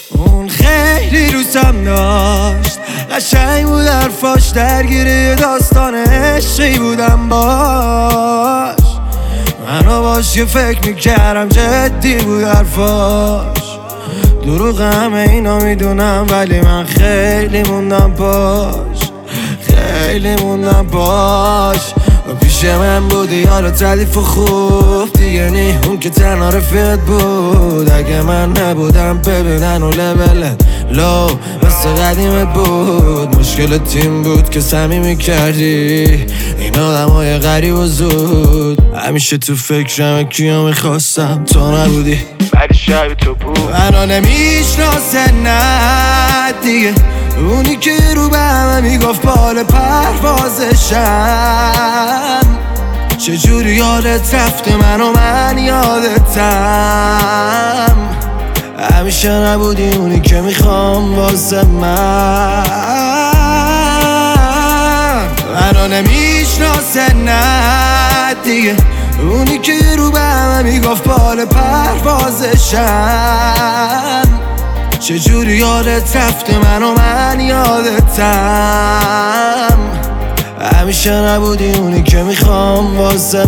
اون خیلی دوستم داشت، قشنگ بود حرفاش، درگیر داستان عشقی بودم باش. منو باش یه فکر میکردم جدی بود حرفاش. دروغ همه اینا میدونم ولی من خیلی موندم باش، خیلی موندم باش. و پیش من بودی حالا تعلیف و خوب دیگه نی، اون که تنها رفیقت بود. اگه من نبودم ببینن و لبلت لو مثل قدیمت بود. مشکل تیم بود که صمیمی کردی این آدم های غریب و زود. همیشه تو فکرم کیا میخواستم تو نبودی ولی شب تو بود. منو نمیشناسه نه دیگه، اونی که رو به همه میگفت بال پروازشم. چجوری یادت رفته من یادتم. همیشه نبودی اونی که میخوام واسه من. منو نمیشناسه نه دیگه، اونی که رو به همه میگفت بال پروازشم. چجوری یادت رفته من یادتم. همیشه نبودی اونی که میخوام واسه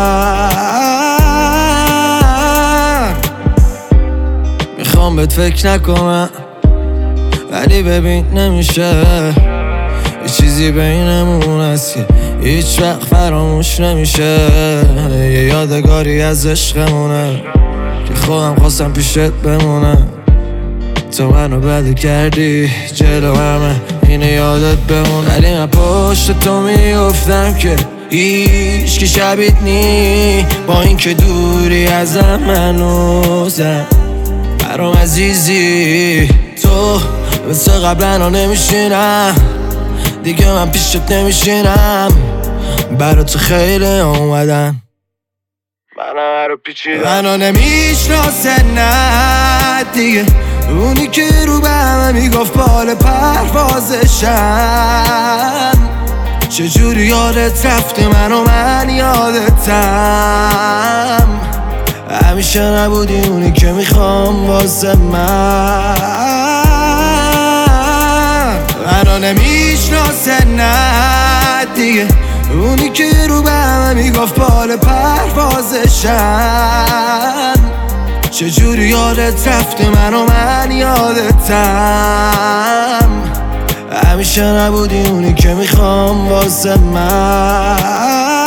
من. میخوام بهت فکر نکنم ولی ببین نمیشه، یه چیزی بینمون هست که هیچ وقت فراموش نمیشه. یه یادگاری از عشقمونه که خودم خواستم پیشت بمونم. تو منو بده کردی جلو همه اینه یادت بمون. ولی من پشت تو میافتم که هیچ کی شبیت نی، با این که دوری ازم منوزم. برام عزیزی تو مثل قبلا نمیشینم دیگه، من پیشت نمیشینم. برا تو خیلی اومدم منو پیچیدم. منو نمیشناسه نه دیگه، اونی که رو به همه میگفت بال پروازشم. چجوری یادت رفته من یادتم. همیشه نبودی اونی که میخوام واسه من. منو نمیشناسه نه دیگه، اونی که رو به همه میگفت بال پروازشم. چجوری یادت رفته من یادتم. همیشه نبودی اونی که میخوام واسه من.